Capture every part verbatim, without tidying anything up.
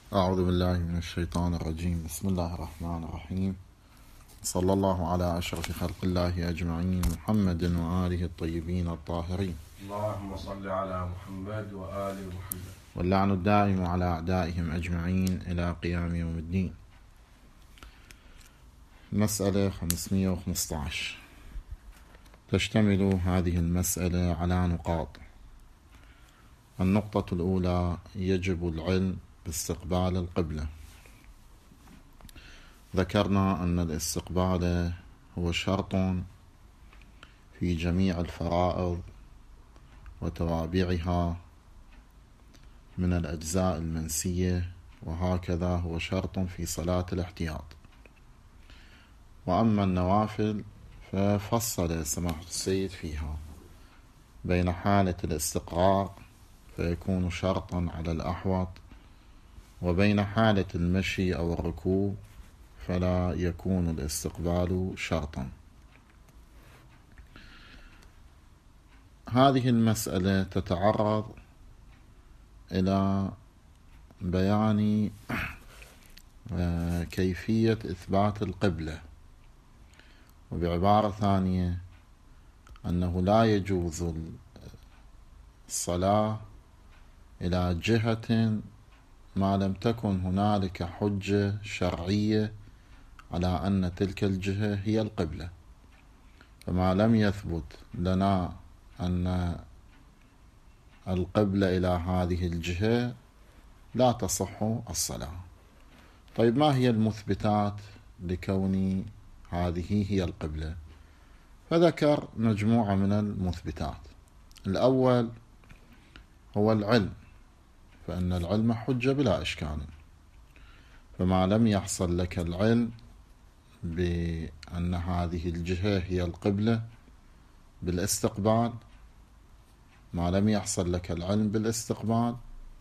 أعوذ بالله من الشيطان الرجيم. بسم الله الرحمن الرحيم. صلى الله على أشرف خلق الله أجمعين، محمد وآله الطيبين الطاهرين. اللهم صل على محمد وآل محمد. واللعن الدائم على أعدائهم أجمعين إلى قيام يوم الدين. مسألة خمسمئة وخمسة عشر. تشتمل هذه المسألة على نقاط. النقطة الأولى: يجب العلم باستقبال القبلة. ذكرنا أن الاستقبال هو شرط في جميع الفرائض وتوابعها من الأجزاء المنسية، وهكذا هو شرط في صلاة الاحتياط. وأما النوافل ففصل سماحة السيد فيها بين حالة الاستقرار فيكون شرطا على الأحوط، وبين حالة المشي أو الركوب فلا يكون الاستقبال شرطا. هذه المسألة تتعرض إلى بيان كيفية إثبات القبلة، وبعبارة ثانية أنه لا يجوز الصلاة إلى جهة ما لم تكن هنالك حجة شرعية على أن تلك الجهة هي القبلة. فما لم يثبت لنا أن القبلة إلى هذه الجهة لا تصح الصلاة. طيب، ما هي المثبتات لكون هذه هي القبلة؟ فذكر مجموعة من المثبتات. الأول هو العلم، فإن العلم حجة بلا إشكال. فما لم يحصل لك العلم بأن هذه الجهة هي القبلة بالاستقبال، ما لم يحصل لك العلم بالاستقبال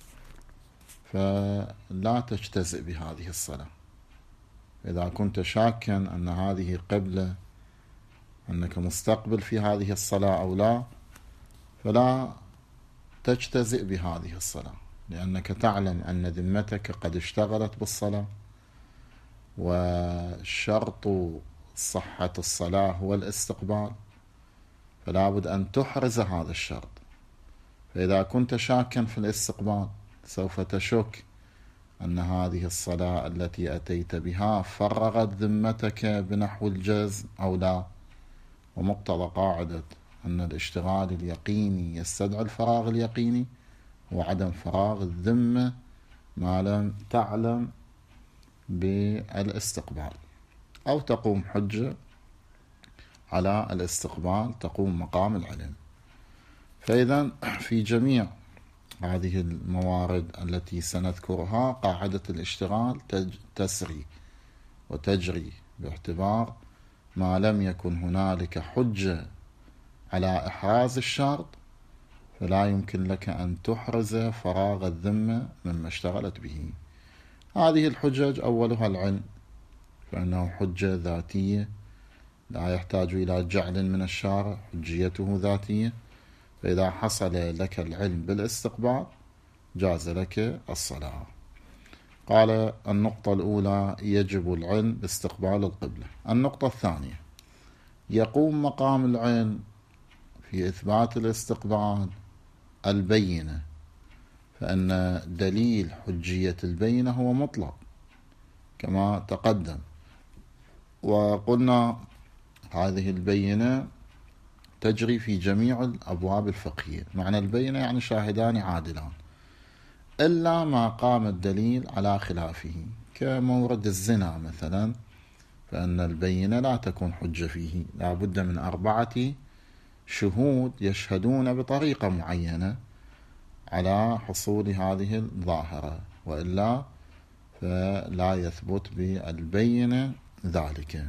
فلا تجتزئ بهذه الصلاة. إذا كنت شاكا أن هذه قبلة، أنك مستقبل في هذه الصلاة أو لا، فلا تجتزئ بهذه الصلاة، لأنك تعلم أن ذمتك قد اشتغلت بالصلاة، وشرط صحة الصلاة هو الاستقبال، فلا بد أن تحرز هذا الشرط. فإذا كنت شاكا في الاستقبال سوف تشك أن هذه الصلاة التي أتيت بها فرغت ذمتك بنحو الجزم أو لا. ومقتضى قاعدة أن الاشتغال اليقيني يستدعي الفراغ اليقيني وعدم فراغ الذمة ما لم تعلم بالاستقبال، أو تقوم حجة على الاستقبال تقوم مقام العلم. فإذا في جميع هذه الموارد التي سنذكرها قاعدة الاشتغال تسري وتجري باعتبار ما لم يكن هنالك حجة على إحراز الشرط، فلا يمكن لك أن تحرز فراغ الذمة مما اشتغلت به. هذه الحجج أولها العلم، فإنه حجة ذاتية لا يحتاج إلى جعل من الشارع، حجيته ذاتية. فإذا حصل لك العلم بالاستقبال جاز لك الصلاة. قال: النقطة الأولى: يجب العلم باستقبال القبلة. النقطة الثانية: يقوم مقام العلم في إثبات الاستقبال البينة، فإن دليل حجية البينة هو مطلق كما تقدم، وقلنا هذه البينة تجري في جميع الأبواب الفقهية. معنى البينة يعني شاهدان عادلان، إلا ما قام الدليل على خلافه، كمورد الزنا مثلا، فإن البينة لا تكون حجة فيه، لا بد من أربعة شهود يشهدون بطريقة معينة على حصول هذه الظاهرة، وإلا فلا يثبت بالبينة ذلك.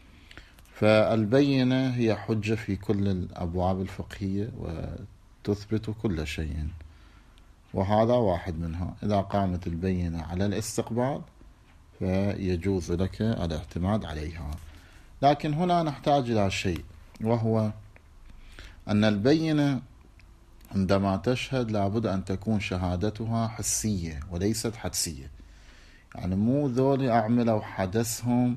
فالبينة هي حجة في كل الأبواب الفقهية وتثبت كل شيء، وهذا واحد منها. إذا قامت البينة على الاستقبال فيجوز لك الاعتماد عليها. لكن هنا نحتاج إلى شيء، وهو أن البينة عندما تشهد لابد أن تكون شهادتها حسية وليست حدسية. يعني مو ذولي أعملوا حدثهم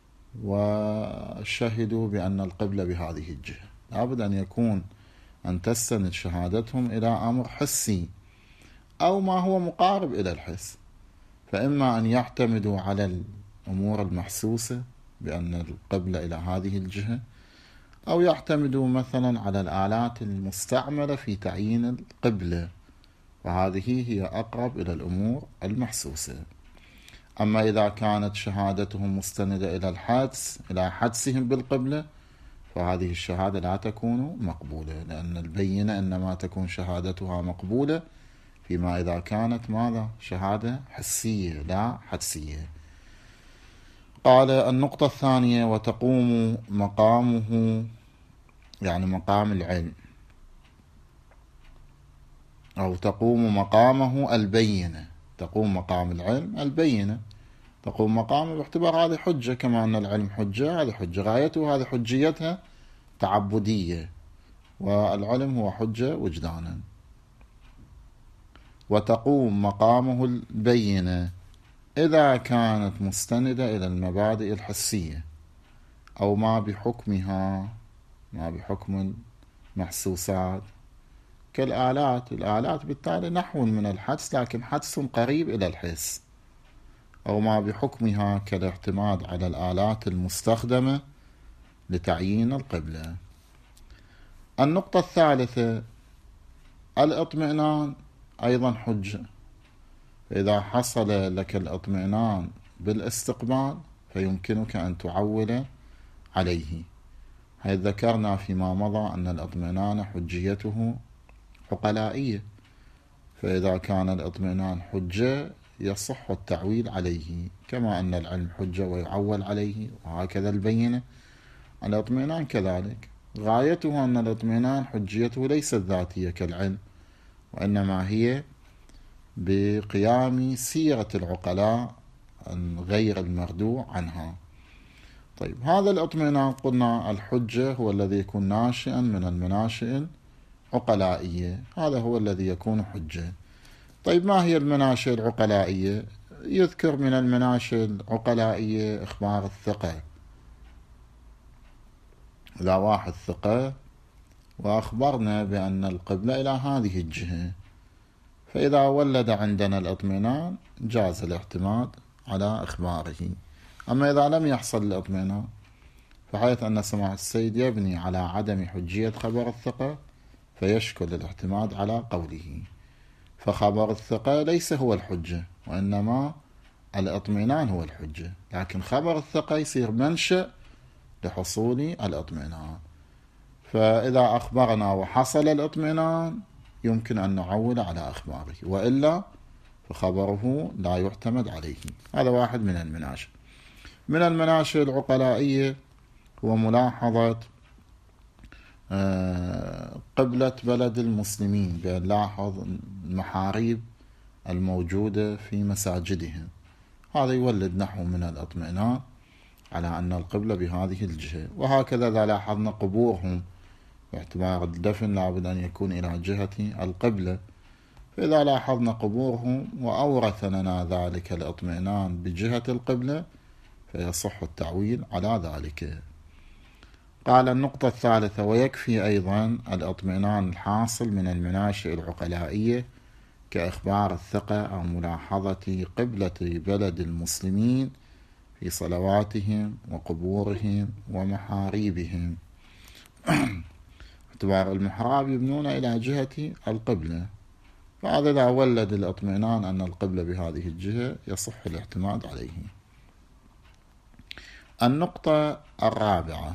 وشهدوا بأن القبلة بهذه الجهة، لابد أن يكون أن تستند شهادتهم إلى أمر حسي أو ما هو مقارب إلى الحس، فإما أن يعتمدوا على الأمور المحسوسة بأن القبلة إلى هذه الجهة، أو يعتمدوا مثلا على الآلات المستعملة في تعيين القبلة، وهذه هي أقرب إلى الأمور المحسوسة. أما إذا كانت شهادتهم مستندة إلى الحدس إلى حدسهم بالقبلة، فهذه الشهادة لا تكون مقبولة، لأن البينة إنما تكون شهادتها مقبولة فيما إذا كانت ماذا؟ شهادة حسية لا حدسية. قال النقطة الثانية: وتقوم مقامه، يعني مقام العلم، أو تقوم مقامه البينة. تقوم مقام العلم البينة، تقوم مقامه باعتبار هذه حجة، كما أن العلم حجة، هذه حجة غايته، هذه حجيتها تعبدية، والعلم هو حجة وجدانا. وتقوم مقامه البينة إذا كانت مستندة إلى المبادئ الحسية أو ما بحكمها، ما بحكم المحسوسات كالآلات. الآلات بالتالي نحو من الحدس، لكن حدس قريب إلى الحس، أو ما بحكمها كالاعتماد على الآلات المستخدمة لتعيين القبلة. النقطة الثالثة: الاطمئنان أيضا حجة، فإذا حصل لك الاطمئنان بالاستقبال فيمكنك أن تعول عليه. حيث ذكرنا فيما مضى أن الاطمئنان حجيته عقلائية، فإذا كان الاطمئنان حجة يصح التعويل عليه، كما أن العلم حجة ويعول عليه، وهكذا البينة. الاطمئنان كذلك غايته أن الاطمئنان حجيته ليست ذاتية كالعلم، وإنما هي بقيام سيرة العقلاء غير المردوع عنها. طيب، هذا الاطمئنان قلنا الحجة هو الذي يكون ناشئا من المناشئ العقلائية، هذا هو الذي يكون حجة. طيب، ما هي المناشئ العقلائية؟ يذكر من المناشئ العقلائية إخبار الثقة. إذا واحد ثقة وأخبرنا بأن القبلة إلى هذه الجهة، فإذا ولد عندنا الاطمئنان جاز الاعتماد على إخباره. أما إذا لم يحصل الاطمئنان، فحيث أن سماحة السيد يبني على عدم حجية خبر الثقة، فيشكل الاعتماد على قوله. فخبر الثقة ليس هو الحجة، وإنما الاطمئنان هو الحجة، لكن خبر الثقة يصير منشأ لحصول الاطمئنان. فإذا أخبرنا وحصل الاطمئنان يمكن أن نعول على أخباره، وإلا فخبره لا يعتمد عليه. هذا واحد من المناشئ. من المناشئ العقلائية هو ملاحظة قبلة بلد المسلمين، بأن لاحظ المحاريب الموجودة في مساجدهم، هذا يولد نحو من الاطمئنان على أن القبلة بهذه الجهة. وهكذا إذا لاحظنا قبورهم، باعتبار الدفن لابد أن يكون إلى جهة القبلة، فإذا لاحظنا قبورهم وأورث لنا ذلك الاطمئنان بجهة القبلة، فيصح التعويل على ذلك. قال النقطة الثالثة: ويكفي أيضا الاطمئنان الحاصل من المناشئ العقلائية كإخبار الثقة أو ملاحظة قبلة بلد المسلمين في صلواتهم وقبورهم ومحاريبهم. اعتبار المحراب يبنون إلى جهة القبلة، فهذا إذا ولد الاطمئنان أن القبلة بهذه الجهة يصح الاعتماد عليه. النقطة الرابعة: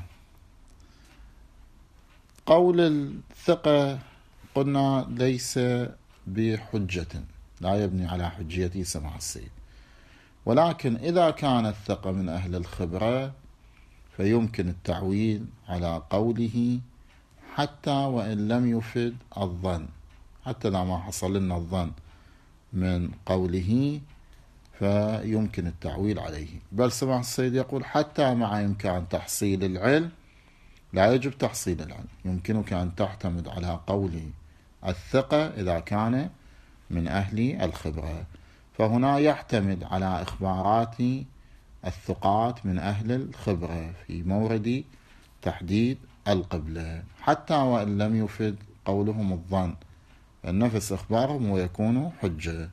قول الثقة قلنا ليس بحجة، لا يبني على حجيته سماع السيد، ولكن إذا كان الثقة من أهل الخبرة فيمكن التعويل على قوله حتى وإن لم يفد الظن، حتى إذا ما حصل لنا الظن من قوله فيمكن التعويل عليه. بل سماحة السيد يقول حتى مع إمكان تحصيل العلم لا يجب تحصيل العلم، يمكنك أن تعتمد على قول الثقة إذا كان من أهل الخبرة. فهنا يعتمد على إخبارات الثقات من أهل الخبرة في مورد تحديد القبلة، حتى وإن لم يفد قولهم الظن، النفس إخبارهم ويكون حجة.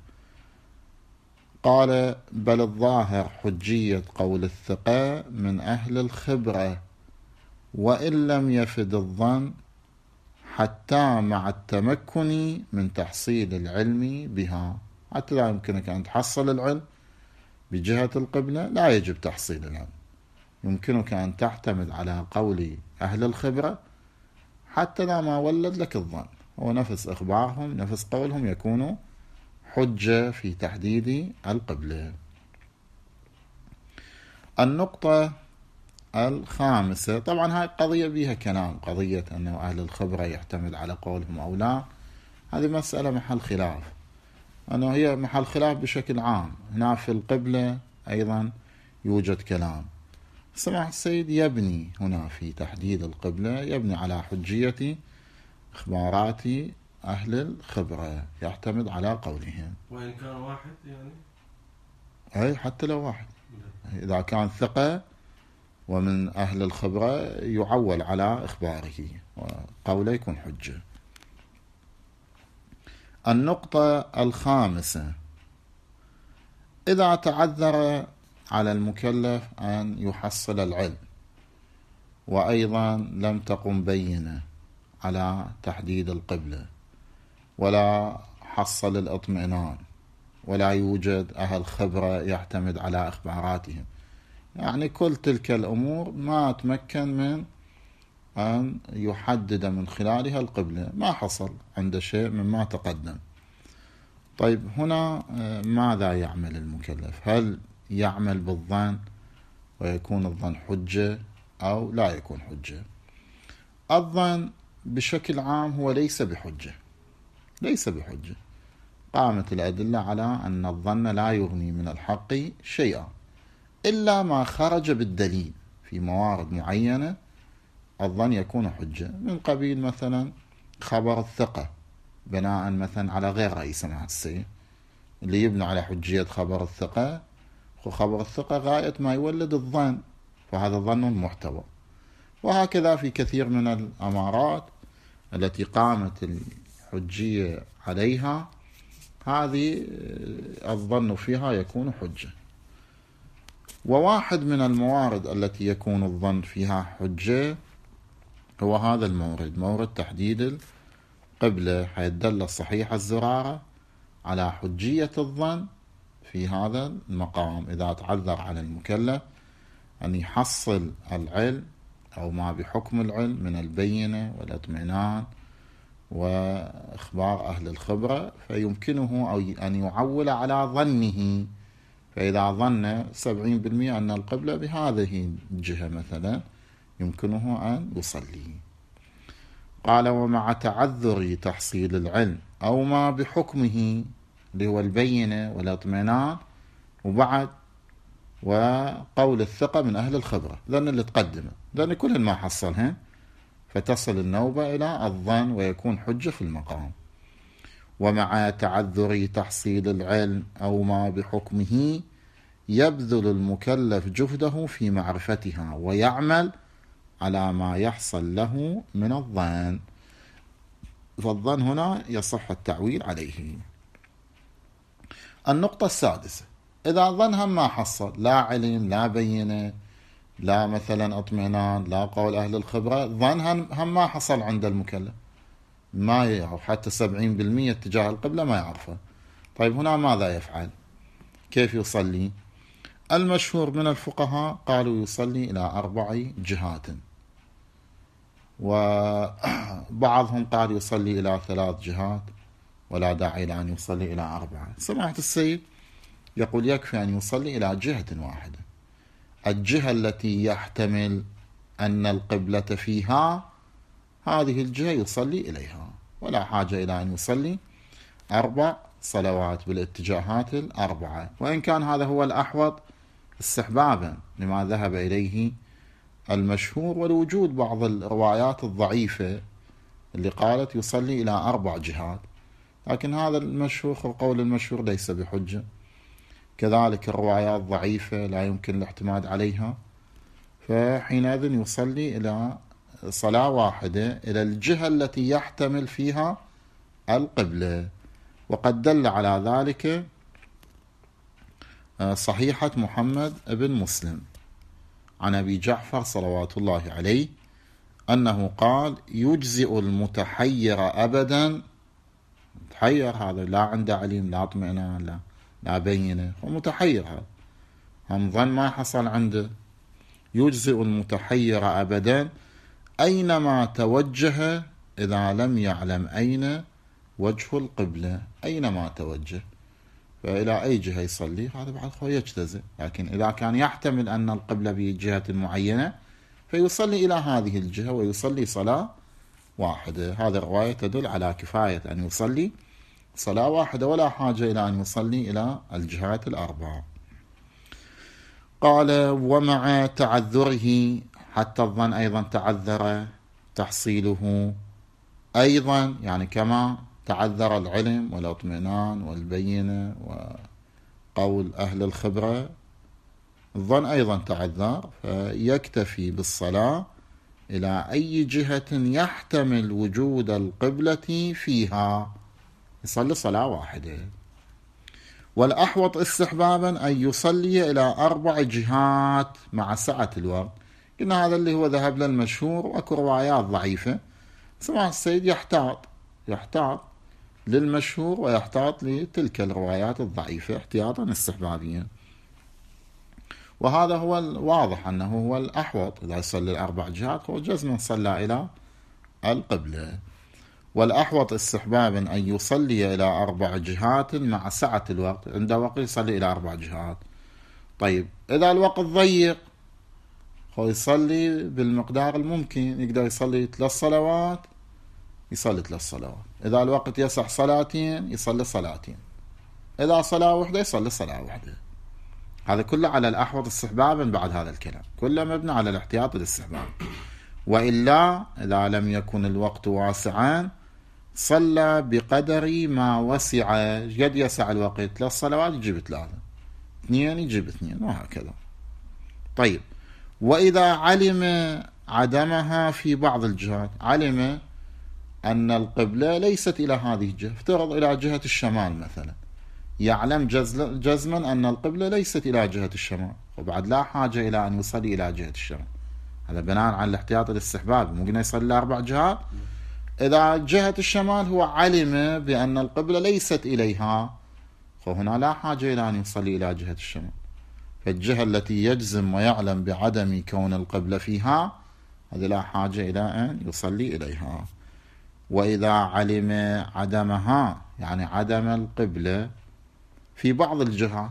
قال: بل الظاهر حجية قول الثقة من أهل الخبرة وإن لم يفد الظن، حتى مع التمكن من تحصيل العلم بها. حتى لا يمكنك أن تحصل العلم بجهة القبلة، لا يجب تحصيل العلم، يمكنك أن تعتمد على قول أهل الخبرة حتى لا ما ولد لك الظن، هو نفس إخبارهم نفس قولهم يكون حجة في تحديد القبلة. النقطة الخامسة، طبعا هاي قضية بها كلام، قضية أنه أهل الخبرة يعتمد على قولهم أو لا، هذه مسألة محل خلاف، أنه هي محل خلاف بشكل عام. هنا في القبلة أيضا يوجد كلام. سماحة السيد يبني هنا في تحديد القبلة يبني على حجية إخبارات أهل الخبرة، يعتمد على قولهم وإن كان واحد يعني أي حتى لو واحد، إذا كان ثقة ومن أهل الخبرة يعول على إخباره وقوله يكون حجة. النقطة الخامسة، إذا تعذر على المكلف أن يحصل العلم وأيضا لم تقم بينة على تحديد القبلة ولا حصل الاطمئنان ولا يوجد أهل خبرة يعتمد على إخباراتهم، يعني كل تلك الأمور ما تمكن من أن يحدد من خلالها القبلة، ما حصل عند شيء مما تقدم. طيب هنا ماذا يعمل المكلف؟ هل يعمل بالظن ويكون الظن حجة أو لا يكون حجة؟ الظن بشكل عام هو ليس بحجة، ليس بحجة. قامت الأدلة على أن الظن لا يغني من الحق شيئا إلا ما خرج بالدليل. في موارد معينة الظن يكون حجة، من قبيل مثلا خبر الثقة بناء مثلا على غير رأي سماحة السيد، اللي يبنى على حجية خبر الثقة، وخبر الثقة غاية ما يولد الظن، فهذا ظن محتوى. وهكذا في كثير من الأمارات التي قامت الحجية عليها، هذه الظن فيها يكون حجة. وواحد من الموارد التي يكون الظن فيها حجة هو هذا المورد، مورد تحديد القبلة، حيث دل الصحيح الزرارة على حجية الظن في هذا المقام. إذا تعذر على المكلف أن يحصل العلم أو ما بحكم العلم من البينة والاطمئنان وإخبار أهل الخبرة، فيمكنه أو أن يعول على ظنه، فإذا ظن سبعين بالمئة أن القبلة بهذه الجهة مثلا يمكنه أن يصلي. قال: ومع تعذر تحصيل العلم أو ما بحكمه اللي هو البينة والاطمئنان، وبعد وقول الثقة من أهل الخبرة، لأن اللي تقدمه لأن كل ما حصلها، فتصل النوبة إلى الظن ويكون حجة في المقام. ومع تعذر تحصيل العلم أو ما بحكمه يبذل المكلف جهده في معرفتها ويعمل على ما يحصل له من الظن، فالظن هنا يصح التعويل عليه. النقطة السادسة، إذا ظن هم ما حصل، لا علم لا بينة لا مثلا اطمئنان لا قول أهل الخبرة، ظن هم ما حصل عند المكلف، ما يعرف حتى سبعين بالمئة اتجاه القبلة ما يعرفه. طيب هنا ماذا يفعل؟ كيف يصلي؟ المشهور من الفقهاء قالوا يصلي إلى أربع جهات، وبعضهم قال يصلي إلى ثلاث جهات ولا داعي لأن يصلي إلى أربعة. سماحة السيد يقول يكفي أن يصلي إلى جهة واحدة، الجهة التي يحتمل أن القبلة فيها، هذه الجهة يصلي إليها، ولا حاجة إلى أن يصلي أربع صلوات بالاتجاهات الأربعة، وإن كان هذا هو الأحوط استحبابا لما ذهب إليه المشهور، ولوجود بعض الروايات الضعيفة اللي قالت يصلي إلى أربع جهات، لكن هذا المشهور القول المشهور ليس بحجة، كذلك الروايات ضعيفة لا يمكن الاعتماد عليها، فحينئذ يصلي إلى صلاة واحدة إلى الجهة التي يحتمل فيها القبلة. وقد دل على ذلك صحيحة محمد بن مسلم عن أبي جعفر صلوات الله عليه أنه قال: يجزئ المتحير أبدا. متحير هذا لا عنده علم لا اطمئنان لا لا بينه، هو متحير، هذا هم ظن ما حصل عنده. يجزئ المتحير أبدا أينما توجه إذا لم يعلم أين وجه القبلة، أينما توجه فإلى أي جهة يصلي هذا بعد هو يجتزئ. لكن إذا كان يحتمل أن القبلة بجهة معينة فيصلي إلى هذه الجهة ويصلي صلاة واحدة. هذه الرواية تدل على كفاية أن يصلي صلاة واحدة ولا حاجة إلى أن يصلي إلى الجهات الأربعة. قال: ومع تعذره، حتى الظن أيضا تعذر تحصيله أيضا، يعني كما تعذر العلم والاطمئنان والبينة وقول أهل الخبرة، الظن أيضا تعذر، فيكتفي بالصلاة إلى أي جهة يحتمل وجود القبلة فيها، يصلي صلاة واحدة. والأحوط استحبابا أن يصلي إلى أربع جهات مع سعة الوقت. قلنا هذا اللي هو ذهب للمشهور، وأكو روايات ضعيفة. سمع السيد يحتاط يحتاط للمشهور ويحتاط لتلك الروايات الضعيفة احتياطا استحبابيا، وهذا هو الواضح أنه هو الأحوط. إذا يصلي الأربع جهات هو جزما صلى إلى القبلة. والأحوط استحبابا أن يصلي إلى أربع جهات مع سعة الوقت، عند وقت يصلي إلى أربع جهات. طيب إذا الوقت ضيق هو يصلي بالمقدار الممكن، يقدر يصلي ثلاث صلوات يصلي ثلاث صلوات، إذا الوقت يسع صلاتين يصلي صلاتين، إذا صلاة واحدة يصلي صلاة واحدة. هذا كله على الأحوط استحبابا. بعد هذا الكلام كله مبني على الاحتياط الاستحباب. وإلا إذا لم يكن الوقت واسعا صلى بقدر ما وسع، قد يسع الوقت ثلاث صلوات يجيب ثلاثة، اثنين يجيب اثنين، وهكذا. طيب وإذا علم عدمها في بعض الجهات، علم أن القبلة ليست إلى هذه الجهة، افترض إلى جهة الشمال مثلا، يعلم جزما أن القبلة ليست إلى جهة الشمال، وبعد لا حاجة إلى أن يصلي إلى جهة الشمال. هذا بناء على الاحتياط الاستحباب، ممكن يصلي أربع جهات. إذا جهة الشمال هو علم بأن القبلة ليست إليها، فهنا لا حاجة إلى أن يصلي إلى جهة الشمال. فالجهة التي يجزم ويعلم بعدم كون القبلة فيها هذه لا حاجة إلى أن يصلي إليها. وإذا علم عدمها، يعني عدم القبلة في بعض الجهات،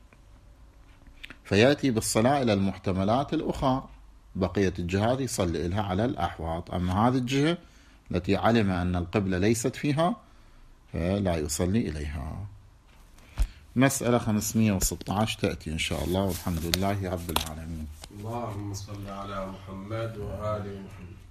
فيأتي بالصلاة إلى المحتملات الأخرى، بقية الجهات يصلي إلها على الأحواط. أما هذه الجهة التي علم أن القبلة ليست فيها فلا يصلي إليها. مسألة خمسمائة وستة عشر تأتي إن شاء الله، والحمد لله رب العالمين. اللهم صل على محمد وآل محمد.